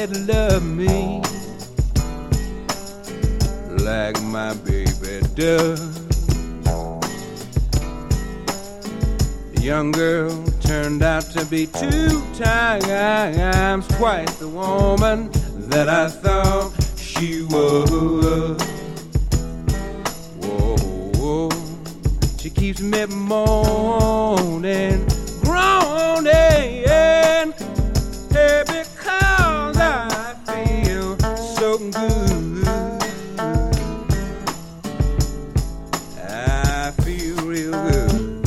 that love me like my baby does. The young girl turned out to be 2 times twice the woman that I thought she was. Whoa, she keeps me moaning, groaning, hey, because I feel so good. I feel real good.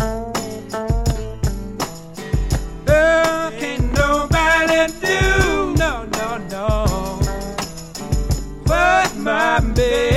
Oh, can't nobody do, no, what my baby